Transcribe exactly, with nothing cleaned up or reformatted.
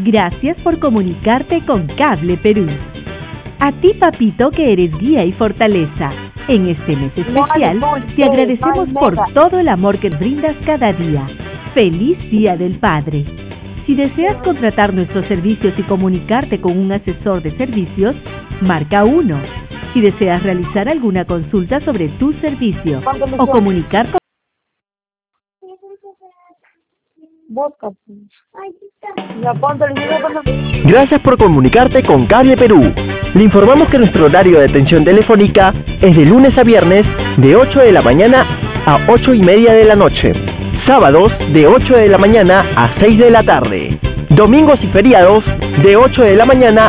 Gracias por comunicarte con Cable Perú. A ti, papito, que eres guía y fortaleza. En este mes especial, te agradecemos por todo el amor que brindas cada día. ¡Feliz Día del Padre! Si deseas contratar nuestros servicios y comunicarte con un asesor de servicios, marca uno. Si deseas realizar alguna consulta sobre tu servicio o comunicar con... Gracias por comunicarte con Cable Perú. Le informamos que nuestro horario de atención telefónica es de lunes a viernes de ocho de la mañana a ocho y media de la noche. Sábados de ocho de la mañana a seis de la tarde. Domingos y feriados de ocho de la mañana